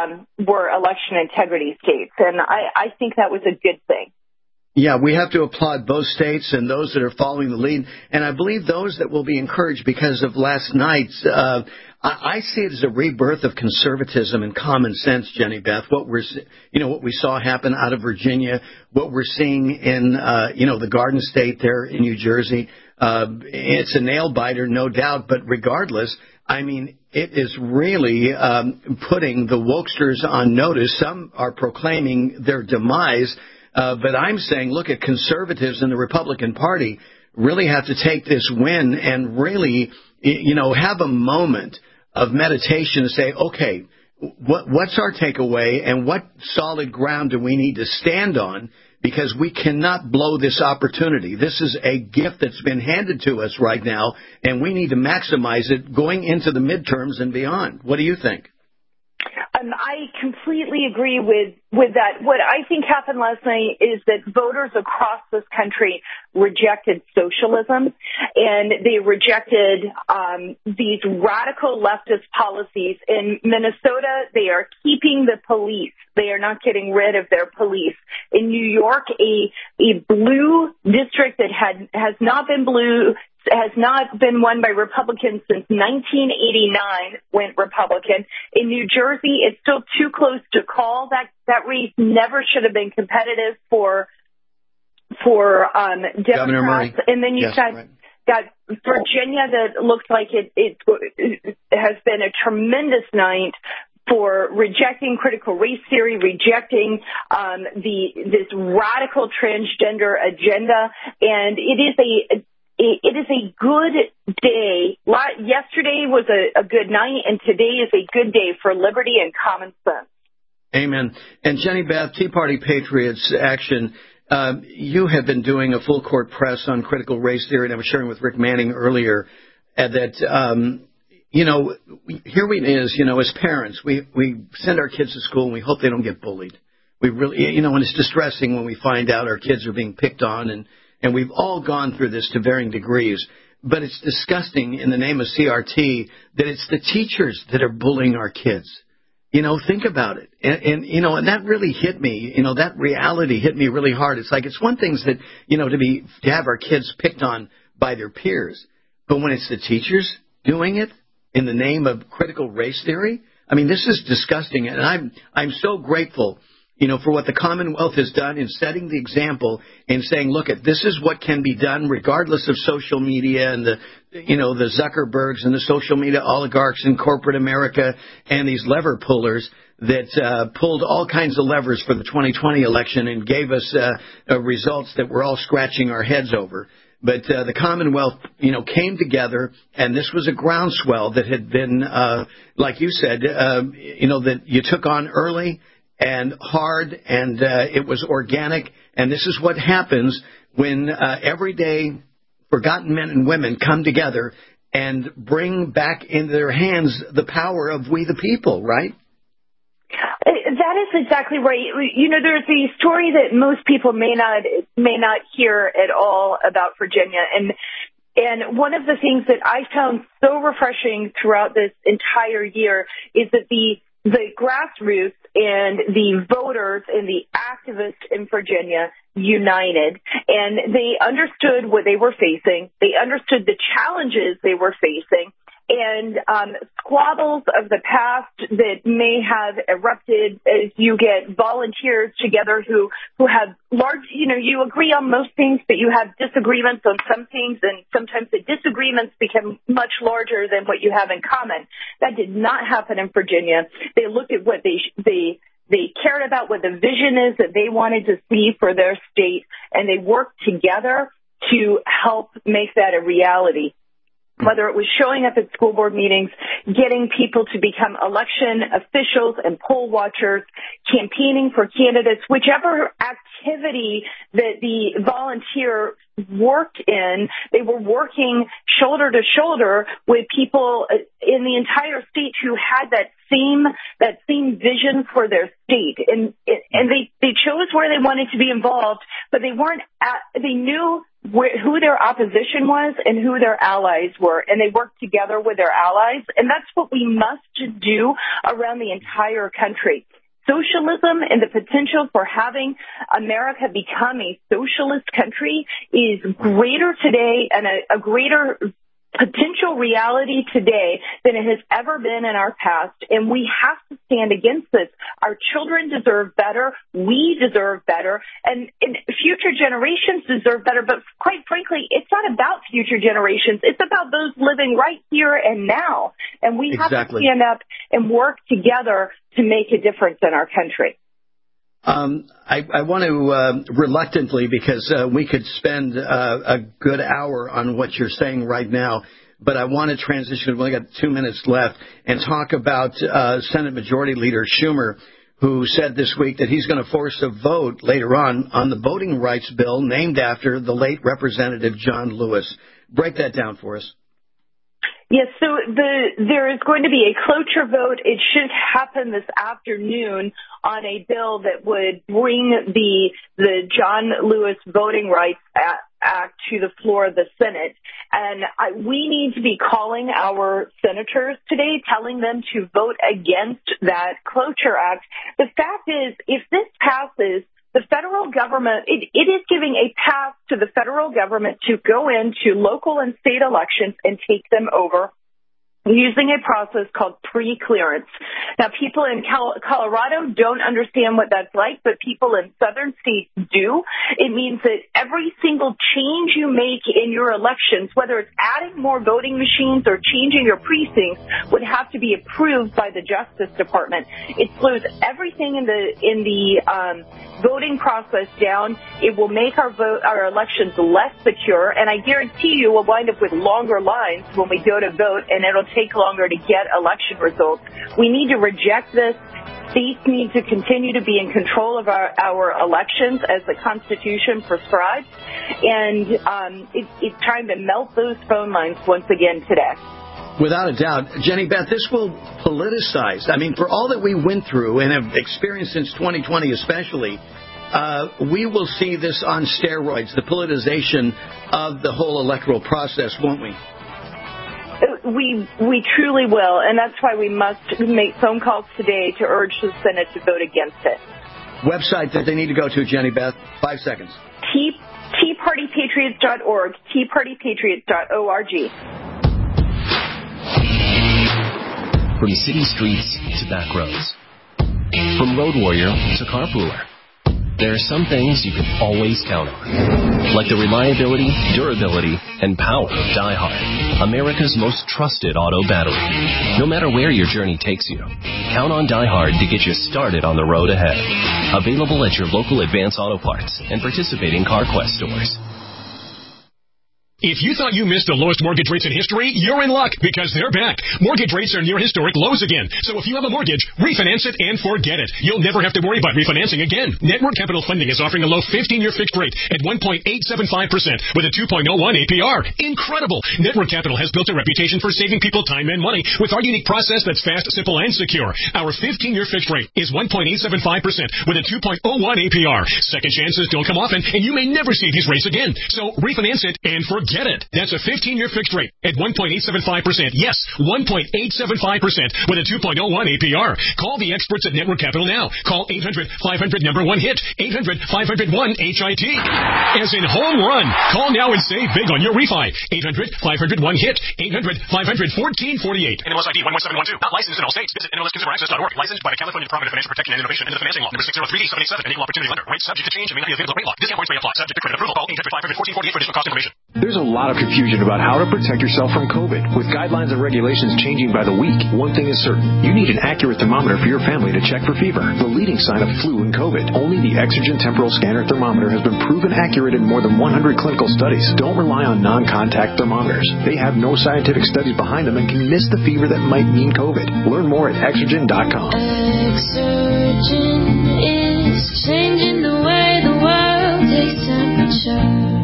were election integrity states, and I, I think that was a good thing. Yeah, we have to applaud both states and those that are following the lead, and I believe those that will be encouraged because of last night's. Uh, I, I see it as a rebirth of conservatism and common sense, Jenny Beth. What we're, you know, what we saw happen out of Virginia, what we're seeing in, uh, you know, the Garden State there in New Jersey. Uh, it's a nail biter, no doubt, but regardless, I mean, it is really um, putting the wokesters on notice. Some are proclaiming their demise. Uh, but I'm saying, look, at conservatives in the Republican Party really have to take this win and really, you know, have a moment of meditation and say, okay, what, what's our takeaway and what solid ground do we need to stand on? Because we cannot blow this opportunity. This is a gift that's been handed to us right now, and we need to maximize it going into the midterms and beyond. What do you think? Um, I completely agree with, with that. What I think happened last night is that voters across this country rejected socialism, and they rejected um, these radical leftist policies. In Minnesota, they are keeping the police. They are not getting rid of their police. In New York, a, a blue district that had has not been blue has not been won by Republicans since nineteen eighty-nine went Republican. In New Jersey, it's still too close to call. That that race never should have been competitive for for um, Governor Murray. Democrats. And then you've Yes, got right. got Virginia that looks like it, it it has been a tremendous night for rejecting critical race theory, rejecting um, the this radical transgender agenda, and it is a It is a good day. Yesterday was a, a good night, and today is a good day for liberty and common sense. Amen. And Jenny Beth, Tea Party Patriots Action, uh, you have been doing a full court press on critical race theory, and I was sharing with Rick Manning earlier uh, that, um, you know, here it is, you know, as parents, we, we send our kids to school and we hope they don't get bullied. We really, you know, and it's distressing when we find out our kids are being picked on, and And we've all gone through this to varying degrees. But it's disgusting in the name of C R T that it's the teachers that are bullying our kids. You know, think about it. And, and, you know, and that really hit me. You know, that reality hit me really hard. It's like it's one thing that, you know, to be to have our kids picked on by their peers. But when it's the teachers doing it in the name of critical race theory, I mean, this is disgusting. And I'm I'm so grateful, you know, for what the Commonwealth has done in setting the example and saying, look, this is what can be done regardless of social media and the, you know, the Zuckerbergs and the social media oligarchs in corporate America and these lever pullers that uh, pulled all kinds of levers for the twenty twenty election and gave us uh, uh, results that we're all scratching our heads over. But uh, the Commonwealth, you know, came together, and this was a groundswell that had been, uh, like you said, uh, you know, that you took on early and hard, and uh, it was organic. And this is what happens when uh, everyday forgotten men and women come together and bring back into their hands the power of we the people, right? That is exactly right. You know, there's a story that most people may not may not hear at all about Virginia, and and one of the things that I found so refreshing throughout this entire year is that the the grassroots and the voters and the activists in Virginia united, and they understood what they were facing. They understood the challenges they were facing. And um, squabbles of the past that may have erupted as you get volunteers together who, who have large, you know, you agree on most things, but you have disagreements on some things, and sometimes the disagreements become much larger than what you have in common. That did not happen in Virginia. They looked at what they they they cared about, what the vision is that they wanted to see for their state, and they worked together to help make that a reality. Whether it was showing up at school board meetings, getting people to become election officials and poll watchers, campaigning for candidates, whichever activity that the volunteer worked in, they were working shoulder to shoulder with people in the entire state who had that same that same vision for their state, and and they they chose where they wanted to be involved, but they weren't at, they knew where, who their opposition was and who their allies were, and they worked together with their allies, and that's what we must do around the entire country. socialism and the potential for having America become a socialist country is greater today and a, a greater potential reality today than it has ever been in our past, and we have to stand against this. Our children deserve better. We deserve better, and, and future generations deserve better. But quite frankly, it's not about future generations. It's about those living right here and now, and we exactly. have to stand up and work together to make a difference in our country. Um, I, I want to uh, reluctantly, because uh, we could spend uh, a good hour on what you're saying right now, but I want to transition. We've only got two minutes left, and talk about uh, Senate Majority Leader Schumer, who said this week that he's going to force a vote later on on the voting rights bill named after the late Representative John Lewis. Break that down for us. Yes, so the, there is going to be a cloture vote. It should happen this afternoon on a bill that would bring the the John Lewis Voting Rights Act to the floor of the Senate. And I, we need to be calling our senators today, telling them to vote against that cloture act. The fact is, if this passes, the federal government, it, it is giving a path to the federal government to go into local and state elections and take them over using a process called pre-clearance. Now, people in Cal- Colorado don't understand what that's like, but people in southern states do. It means that every single change you make in your elections, whether it's adding more voting machines or changing your precincts, would have to be approved by the Justice Department. It slows everything in the in the um, voting process down. It will make our vote, our elections less secure, and I guarantee you we'll wind up with longer lines when we go to vote, and it'll take longer to get election results. We need to reject this. States need to continue to be in control of our, our elections as the Constitution prescribes, and um, it, it's time to melt those phone lines once again today. Without a doubt. Jenny Beth, this will politicize. I mean, for all that we went through and have experienced since twenty twenty especially, uh, we will see this on steroids, the politicization of the whole electoral process, won't we? We we truly will, and that's why we must make phone calls today to urge the Senate to vote against it. Website that they need to go to, Jenny Beth, five seconds. Tea, tea party patriots dot org, tea party patriots dot org. From city streets to back roads, from road warrior to carpooler, there are some things you can always count on, like the reliability, durability, and power of DieHard, America's most trusted auto battery. No matter where your journey takes you, count on DieHard to get you started on the road ahead. Available at your local Advance Auto Parts and participating CarQuest stores. If you thought you missed the lowest mortgage rates in history, you're in luck because they're back. Mortgage rates are near historic lows again. So if you have a mortgage, refinance it and forget it. You'll never have to worry about refinancing again. Network Capital Funding is offering a low fifteen-year fixed rate at one point eight seven five percent with a two point oh one A P R. Incredible! Network Capital has built a reputation for saving people time and money with our unique process that's fast, simple, and secure. Our fifteen-year fixed rate is one point eight seven five percent with a two point oh one A P R. Second chances don't come often, and you may never see these rates again. So refinance it and forget Get it. That's a fifteen-year fixed rate at one point eight seven five percent. Yes, one point eight seven five percent with a two point oh one A P R. Call the experts at Network Capital now. Call eight hundred five hundred number one hit. eight hundred five hundred one H I T. As in home run. Call now and save big on your refi. eight hundred five hundred one hit. eight hundred five hundred fourteen forty-eight. N M L S I D one one seven one two. Not licensed in all states. Visit N M L S consumer access dot org. Licensed by the California Department of Financial Protection and Innovation under the Financing Law. Number six oh three D seven eight seven. An equal opportunity lender. Rates subject to change and may not be available rate lock. Discount points may apply. Subject to credit approval. Call eight hundred five hundred fourteen forty-eight for additional cost information. There's a lot of confusion about how to protect yourself from COVID. With guidelines and regulations changing by the week, one thing is certain. You need an accurate thermometer for your family to check for fever, the leading sign of flu and COVID. Only the Exergen Temporal Scanner Thermometer has been proven accurate in more than one hundred clinical studies. Don't rely on non-contact thermometers. They have no scientific studies behind them and can miss the fever that might mean COVID. Learn more at Exergen dot com. Exergen is changing the way the world takes temperature.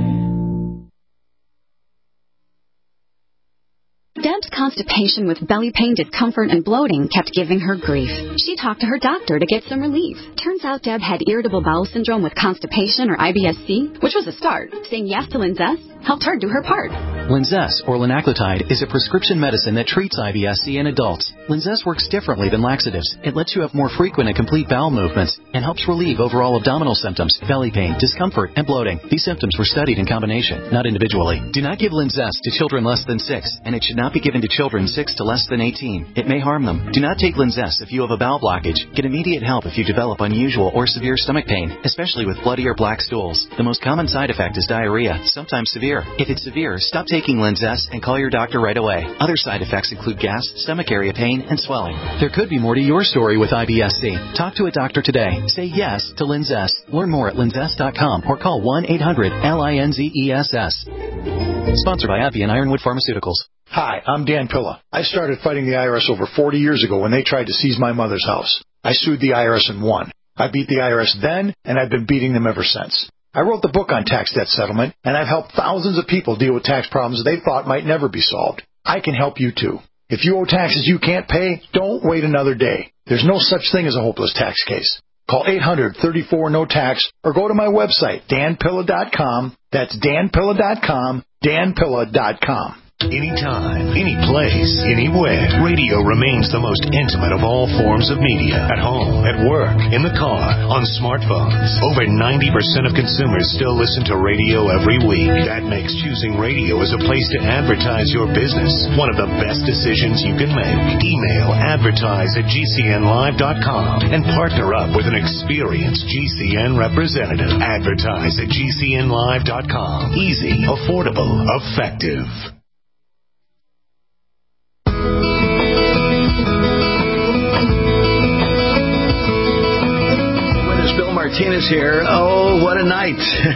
Deb's constipation with belly pain, discomfort, and bloating kept giving her grief. She talked to her doctor to get some relief. Turns out Deb had irritable bowel syndrome with constipation or I B S C, which was a start. Saying yes to Linzess helped her do her part. Linzess, or linaclotide, is a prescription medicine that treats I B S C in adults. Linzess works differently than laxatives. It lets you have more frequent and complete bowel movements and helps relieve overall abdominal symptoms, belly pain, discomfort, and bloating. These symptoms were studied in combination, not individually. Do not give Linzess to children less than six, and it should not be given to children six to less than eighteen. It may harm them. Do not take Linzess if you have a bowel blockage. Get immediate help if you develop unusual or severe stomach pain, especially with bloody or black stools. The most common side effect is diarrhea, sometimes severe. If it's severe, stop taking Linzess and call your doctor right away. Other side effects include gas, stomach area pain, and swelling. There could be more to your story with I B S C. Talk to a doctor today. Say yes to Linzess. Learn more at linzess dot com or call one eight hundred L I N Z E S S. Sponsored by AbbVie and Ironwood Pharmaceuticals. Hi, I'm Dan Pilla. I started fighting the I R S over forty years ago when they tried to seize my mother's house. I sued the I R S and won. I beat the I R S then, and I've been beating them ever since. I wrote the book on tax debt settlement, and I've helped thousands of people deal with tax problems they thought might never be solved. I can help you too. If you owe taxes you can't pay, don't wait another day. There's no such thing as a hopeless tax case. Call eight hundred, thirty-four, no tax or go to my website, dan pilla dot com. That's dan pilla dot com, dan pilla dot com. Anytime, any place, anywhere, radio remains the most intimate of all forms of media. At home, at work, in the car, on smartphones. Over ninety percent of consumers still listen to radio every week. That makes choosing radio as a place to advertise your business one of the best decisions you can make. Email advertise at g c n live dot com and partner up with an experienced G C N representative. Advertise at g c n live dot com. Easy, affordable, effective. Bill Martinez here. Oh, what a night.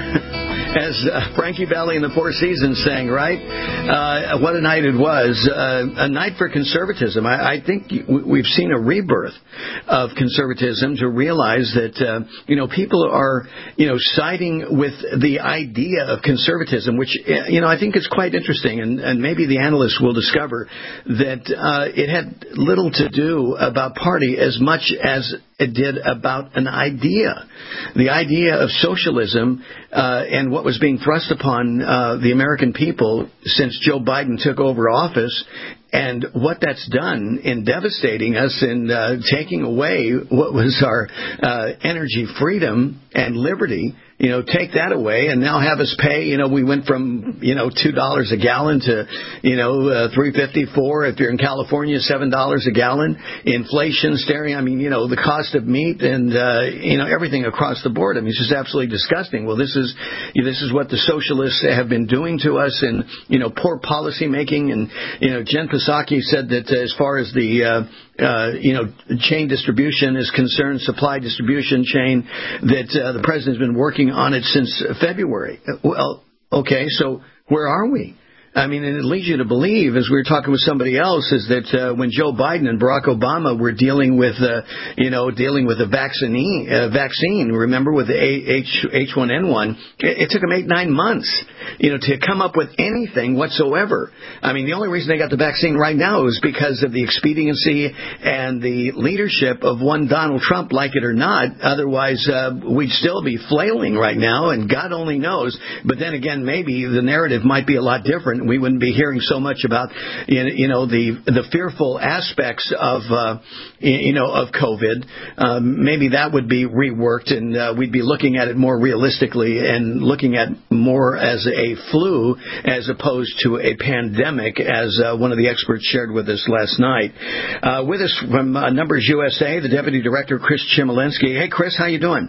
As uh, Frankie Valli in the Four Seasons sang, right? Uh, what a night it was. Uh, a night for conservatism. I, I think we've seen a rebirth of conservatism to realize that, uh, you know, people are, you know, siding with the idea of conservatism, which, you know, I think is quite interesting. And, and maybe the analysts will discover that uh, it had little to do about party as much as it did about an idea. The idea of socialism uh, and what was being thrust upon uh, the American people since Joe Biden took over office, and what that's done in devastating us and uh, taking away what was our uh, energy freedom and liberty. You know, take that away and now have us pay. You know, we went from, you know, two dollars a gallon to, you know, uh, three fifty-four. If you're in California, seven dollars a gallon. Inflation staring. I mean, you know, the cost of meat and, uh, you know, everything across the board. I mean, it's just absolutely disgusting. Well, this is, you know, this is what the socialists have been doing to us, and, you know, poor policy making. And, you know, Jen Psaki said that uh, as far as the, uh, Uh, you know, chain distribution is concerned, supply distribution chain, that uh, the president's been working on it since February. Well, okay, so where are we? I mean, and it leads you to believe, as we were talking with somebody else, is that uh, when Joe Biden and Barack Obama were dealing with, uh, you know, dealing with a vaccine, uh, vaccine, remember, with the H one N one, it, it took them eight, nine months, you know, to come up with anything whatsoever. I mean, the only reason they got the vaccine right now is because of the expediency and the leadership of one Donald Trump, like it or not. Otherwise, uh, we'd still be flailing right now, and God only knows. But then again, maybe the narrative might be a lot different. We wouldn't be hearing so much about, you know, the the fearful aspects of, uh, you know, of COVID. Um, maybe that would be reworked, and uh, we'd be looking at it more realistically and looking at more as a flu as opposed to a pandemic, as uh, one of the experts shared with us last night. Uh, with us from uh, Numbers U S A, the Deputy Director, Chris Chmielewski. Hey, Chris, how you doing?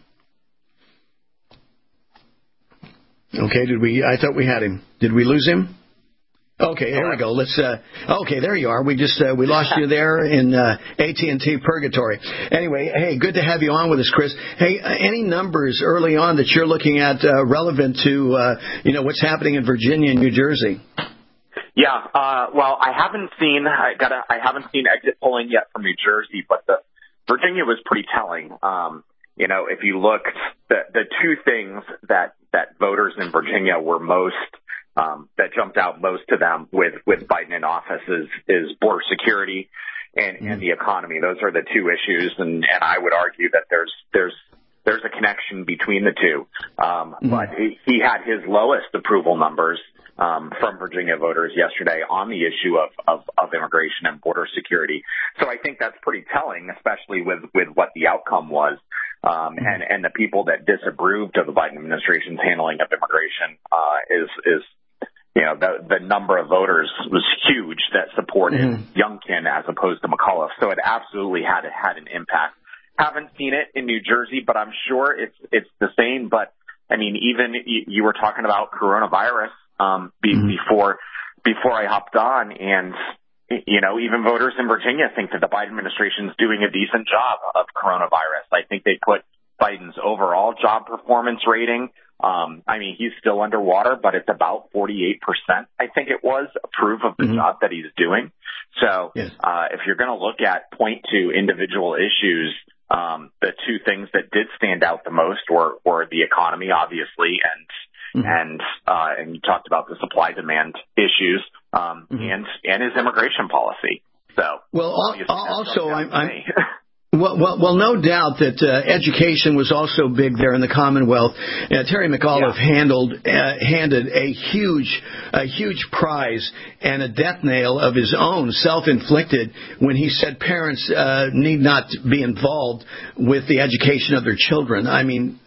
Okay, did we? I thought we had him. Did we lose him? Okay, here we go. Let's. Uh, okay, there you are. We just uh, we lost you there in uh, A T and T purgatory. Anyway, hey, good to have you on with us, Chris. Hey, uh, any numbers early on that you're looking at uh, relevant to uh, you know what's happening in Virginia and New Jersey? Yeah, uh, well, I haven't seen I got I haven't seen exit polling yet from New Jersey, but the Virginia was pretty telling. Um, You know, if you looked, the, the two things that, that voters in Virginia were most, um, that jumped out most to them with, with Biden in office is, is border security and, mm-hmm. and the economy. Those are the two issues. And, and I would argue that there's, there's, there's a connection between the two. Um, mm-hmm. But he, he had his lowest approval numbers, um, from Virginia voters yesterday on the issue of, of, of immigration and border security. So I think that's pretty telling, especially with, with what the outcome was. Um, and, and the people that disapproved of the Biden administration's handling of immigration, uh, is, is, you know, the, the number of voters was huge that supported mm-hmm. Youngkin as opposed to McAuliffe. So it absolutely had, had an impact. Haven't seen it in New Jersey, but I'm sure it's, it's the same. But I mean, even you, you were talking about coronavirus, um, be, mm-hmm. before, before I hopped on, and, you know, even voters in Virginia think that the Biden administration is doing a decent job of coronavirus. I think they put Biden's overall job performance rating. Um, I mean, he's still underwater, but it's about forty-eight percent, I think it was, approve of the mm-hmm. job that he's doing. So, yes. uh, if you're going to look at point to individual issues, um, the two things that did stand out the most were, were the economy, obviously, and, Mm-hmm. And, uh, and you talked about the supply demand issues, um, mm-hmm. and, and his immigration policy. So, well, also, I'm, I'm well, well, well, no doubt that uh, education was also big there in the Commonwealth. Uh, Terry McAuliffe yeah. handled, uh, handed a huge, a huge prize and a death nail of his own, self-inflicted, when he said parents uh, need not be involved with the education of their children. I mean.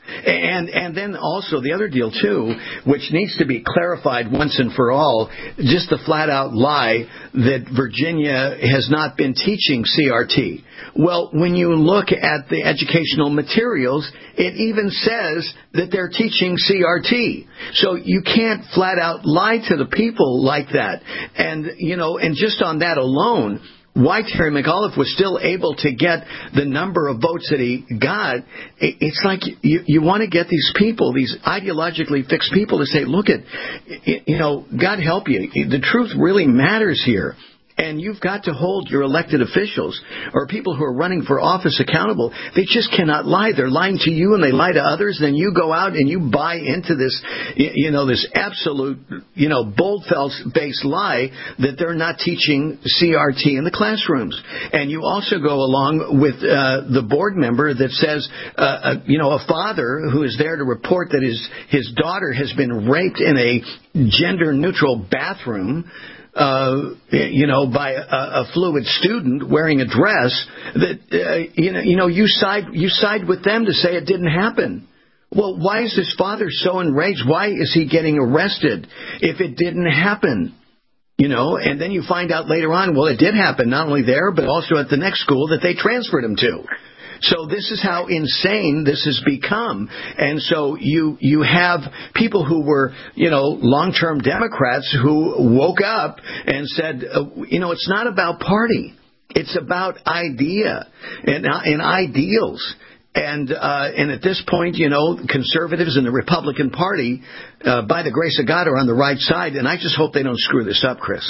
And and then also the other deal, too, which needs to be clarified once and for all, just the flat-out lie that Virginia has not been teaching C R T. Well, when you look at the educational materials, it even says that they're teaching C R T. So you can't flat-out lie to the people like that. And, you know, and just on that alone, why Terry McAuliffe was still able to get the number of votes that he got, it's like you, you want to get these people, these ideologically fixed people, to say, look at, you know, God help you. The truth really matters here. And you've got to hold your elected officials or people who are running for office accountable. They just cannot lie. They're lying to you and they lie to others. Then you go out and you buy into this, you know, this absolute, you know, bold-faced lie that they're not teaching C R T in the classrooms. And you also go along with uh, the board member that says, uh, uh, you know, a father who is there to report that his, his daughter has been raped in a gender-neutral bathroom, Uh, you know, by a, a fluid student wearing a dress, that uh, you know, you know, you side you side with them to say it didn't happen. Well, why is this father so enraged? Why is he getting arrested if it didn't happen? You know, and then you find out later on, well, it did happen, not only there, but also at the next school that they transferred him to. So this is how insane this has become. And so you you have people who were, you know, long-term Democrats who woke up and said, uh, you know, it's not about party. It's about idea and, uh, and ideals. And uh, and at this point, you know, conservatives and the Republican Party, uh, by the grace of God, are on the right side. And I just hope they don't screw this up, Chris.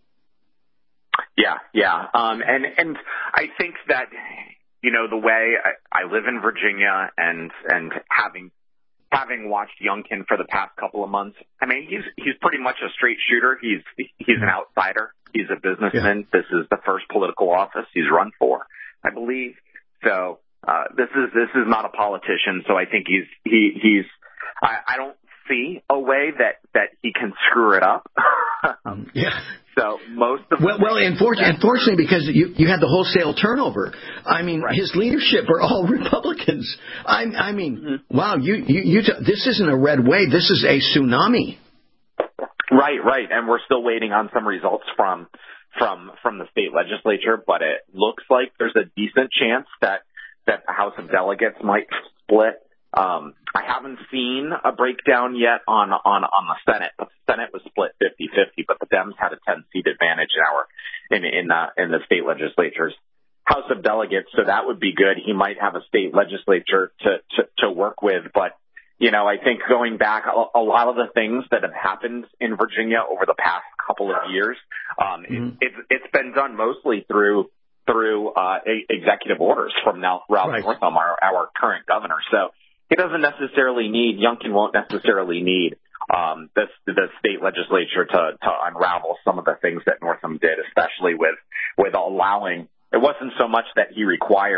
Yeah, yeah. Um, and, and I think that, you know, the way I, I live in Virginia and and having having watched Youngkin for the past couple of months, I mean, he's he's pretty much a straight shooter. He's he's an outsider. He's a businessman. Yeah. This is the first political office he's run for, I believe. So uh, this is this is not a politician. So I think he's he he's I, I don't see a way that that he can screw it up. um, yeah. So most of well, well, unfortunately, unfortunately, because you you had the wholesale turnover. I mean, right. His leadership are all Republicans. I, I mean, mm-hmm. wow, you you, you t- this isn't a red wave. This is a tsunami. Right, right, and we're still waiting on some results from from from the state legislature, but it looks like there's a decent chance that that the House of Delegates might split. Um, I haven't seen a breakdown yet on, on, on the Senate. The Senate was split fifty-fifty, but the Dems had a ten-seat advantage in our, in, in, uh, in the state legislatures. House of Delegates, so that would be good. He might have a state legislature to, to, to work with, but, you know, I think going back, a, a lot of the things that have happened in Virginia over the past couple of years, um, mm-hmm. it, it, it's been done mostly through, through, uh, executive orders from now Ralph right. Northam, our, our current governor. So, he doesn't necessarily need, Youngkin won't necessarily need um, the, the state legislature to, to unravel some of the things that Northam did, especially with, with allowing, it wasn't so much that he required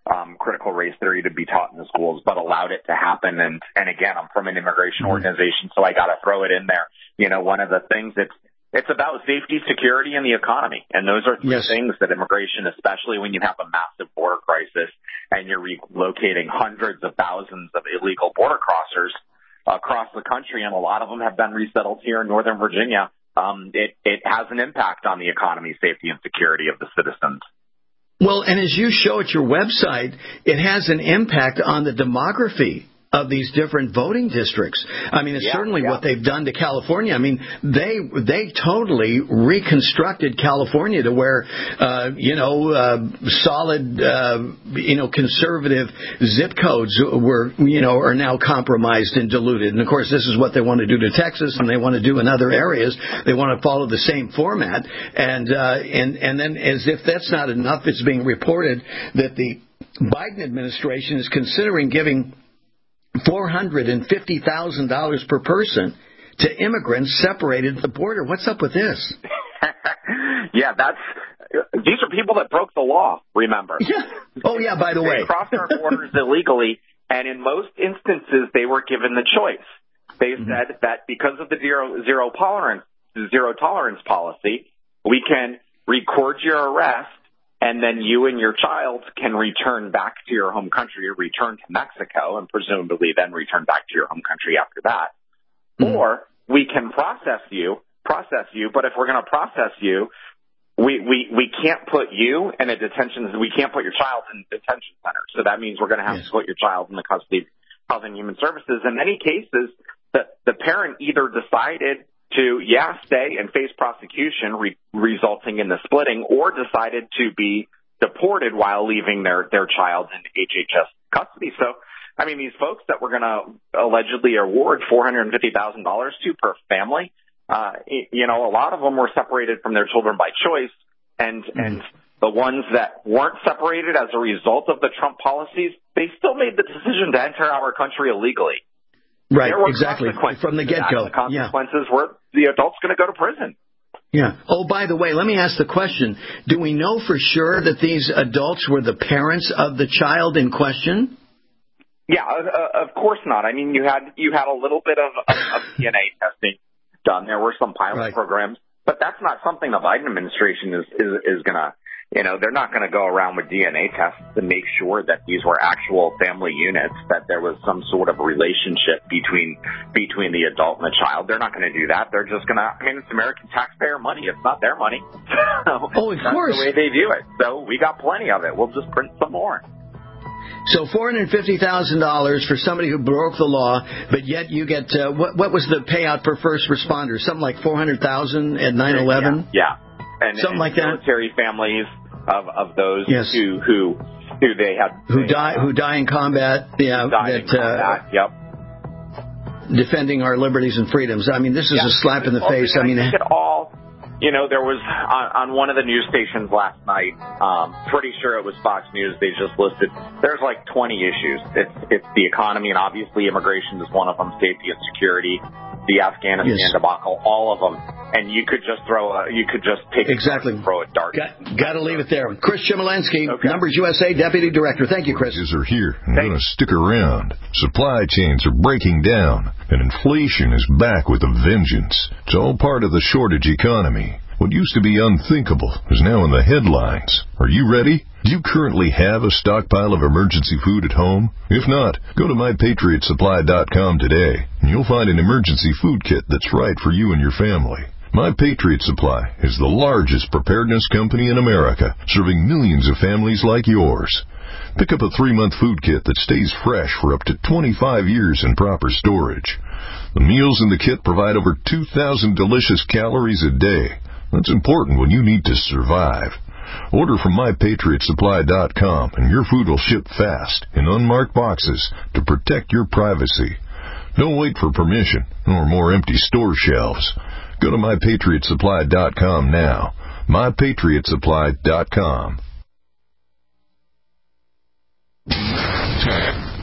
um, critical race theory to be taught in the schools, but allowed it to happen. And, and again, I'm from an immigration organization, so I got to throw it in there. You know, one of the things that's, it's about safety, security, and the economy. And those are three yes. things that immigration, especially when you have a massive border crisis and you're relocating hundreds of thousands of illegal border crossers across the country, and a lot of them have been resettled here in Northern Virginia, um, it, it has an impact on the economy, safety, and security of the citizens. Well, and as you show at your website, it has an impact on the demography of these different voting districts. I mean, it's yeah, certainly yeah. what they've done to California. I mean, they they totally reconstructed California to where, uh, you know, uh, solid, uh, you know, conservative zip codes were, you know, are now compromised and diluted. And, of course, this is what they want to do to Texas, and they want to do in other areas. They want to follow the same format. And, uh, and, and then as if that's not enough, it's being reported that the Biden administration is considering giving four hundred fifty thousand dollars per person to immigrants separated at the border. What's up with this? yeah, that's these are people that broke the law, remember. Yeah. Oh, yeah, by the they way. They crossed our borders illegally, and in most instances, they were given the choice. They mm-hmm. said that because of the zero, zero tolerance, zero tolerance policy, we can record your arrest, and then you and your child can return back to your home country, or return to Mexico, and presumably then return back to your home country after that. Mm-hmm. Or we can process you, process you, but if we're going to process you, we, we, we can't put you in a detention, we can't put your child in a detention center. So that means we're going to have yes. to put your child in the custody of Health and Human Services. In many cases, the, the parent either decided to, yeah, stay and face prosecution re- resulting in the splitting, or decided to be deported while leaving their, their child in H H S custody. So, I mean, these folks that we're going to allegedly award four hundred fifty thousand dollars to per family, uh, you know, a lot of them were separated from their children by choice, and, mm-hmm. and the ones that weren't separated as a result of the Trump policies, they still made the decision to enter our country illegally. Right, exactly, from the get-go. The consequences yeah. were the adult's going to go to prison. Yeah. Oh, by the way, let me ask the question. Do we know for sure that these adults were the parents of the child in question? Yeah, uh, of course not. I mean, you had you had a little bit of, of, of D N A testing done. There were some pilot right. programs, but that's not something the Biden administration is, is, is going to, you know, they're not going to go around with D N A tests to make sure that these were actual family units, that there was some sort of relationship between between the adult and the child. They're not going to do that. They're just going to, I mean, it's American taxpayer money. It's not their money. So oh, of that's course. the way they view it. So we got plenty of it. We'll just print some more. So four hundred fifty thousand dollars for somebody who broke the law, but yet you get, uh, what, what was the payout per first responder? Something like four hundred thousand dollars at nine eleven? Yeah. yeah. And, Something and like that. Military families of, of those yes. who, who who they had who they, die who die in combat. Yeah, die that, in combat. Uh, yep. Defending our liberties and freedoms. I mean, this is yeah. a slap in the well, face. I mean, I think it all. You know, there was on, on one of the news stations last night. Um, pretty sure it was Fox News. They just listed. There's like twenty issues. It's it's the economy, and obviously immigration is one of them. Safety and security, the Afghanistan yes. debacle, all of them. And you could just throw a, you could just take exactly a throw a dart. Got, got to leave it there. Chris Chmielewski, okay. Numbers U S A Deputy Director. Thank you, Chris. Are here and going to stick around. Supply chains are breaking down, and inflation is back with a vengeance. It's all part of the shortage economy. What used to be unthinkable is now in the headlines. Are you ready? Do you currently have a stockpile of emergency food at home? If not, go to my patriot supply dot com today, and you'll find an emergency food kit that's right for you and your family. My Patriot Supply is the largest preparedness company in America, serving millions of families like yours. Pick up a three-month food kit that stays fresh for up to twenty-five years in proper storage. The meals in the kit provide over two thousand delicious calories a day. That's important when you need to survive. Order from my patriot supply dot com, and your food will ship fast in unmarked boxes to protect your privacy. Don't wait for permission or more empty store shelves. Go to my patriot supply dot com now. my patriot supply dot com.